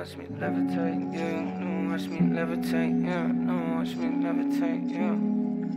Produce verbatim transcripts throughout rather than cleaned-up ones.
watch me levitate, yeah. No, watch me levitate, yeah. No, watch me levitate, yeah.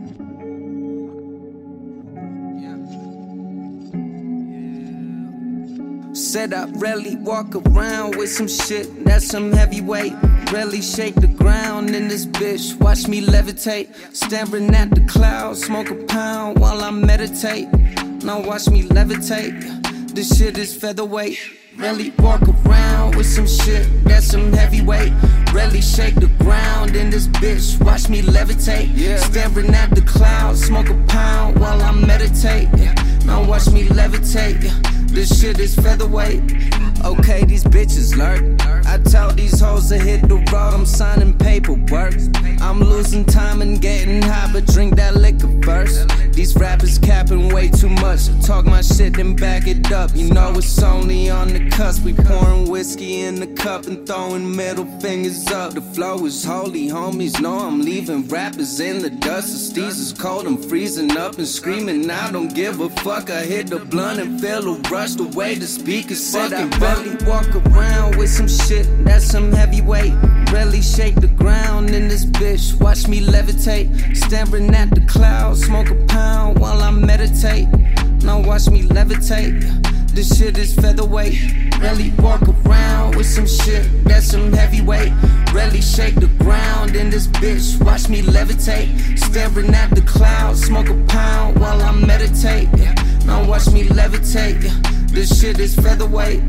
Said I rarely walk around with some shit that's some heavyweight. Rarely shake the ground in this bitch. Watch me levitate, staring at the clouds. Smoke a pound while I meditate. Now watch me levitate. This shit is featherweight. Rarely walk around with some shit that's some heavyweight. Rarely shake the ground in this bitch. Watch me levitate, yeah. Staring at the clouds. Smoke a pound while I meditate. Now watch me levitate. This shit is featherweight. Okay, these bitches lurk. I tell these hoes to hit the road. I'm signing paperwork. I'm losing time and getting high, but drink that liquor first. These rappers capping way too much. Talk my shit and back it up. You know it's only on the cusp. We pouring whiskey in the cup and throwing middle fingers up. The flow is holy, homies know I'm leaving rappers in the dust. The steez is cold, I'm freezing up and screaming. I don't give a fuck. I hit the blunt and feel a rush. The way the speakers said I rarely walk around with some shit that's some heavyweight. Rarely shake the ground in this bitch. Watch me levitate, staring at the clouds. Smoke a pound while I meditate. Now watch me levitate. This shit is featherweight. Rarely walk around with some shit that's some heavyweight. Rarely shake the ground in this bitch. Watch me levitate, staring at the clouds. Smoke a pound while I meditate. Now watch me levitate. This shit is featherweight.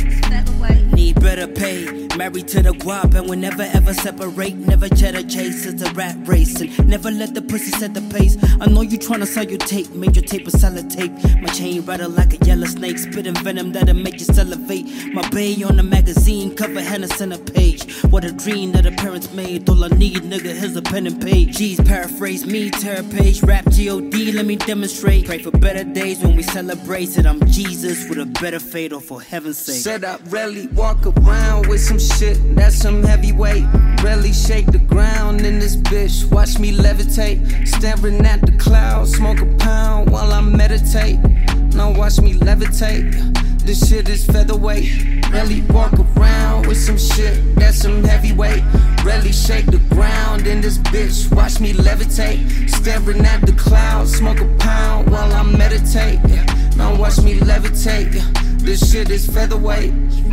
Need better pay. Married to the guap and we'll never ever separate. Never cheddar chase, it's a rat race. And never let the pussy set the pace. I know you tryna sell your tape. Made your tape a solid tape. My chain rattle like a yellow snake. Spitting venom that'll make you salivate. My bay on the magazine, cover Hennessy on a page. What a dream that the parents made. All I need, nigga, here's a pen and page. G's paraphrase me, terror page. Rap G O D, let me demonstrate. Pray for better days when we celebrate. Said I'm Jesus with a better fate, or for heaven's sake. Said I rarely walk around with some shit that's some heavyweight. Rarely shake the ground in this bitch. Watch me levitate, staring at the clouds. Smoke a pound while I meditate. Now watch me levitate. This shit is featherweight. Rarely walk around with some shit that's some heavyweight. Rarely shake the ground in this bitch. Watch me levitate, staring at the clouds. Smoke a pound while I meditate. Now watch me levitate. This shit is featherweight.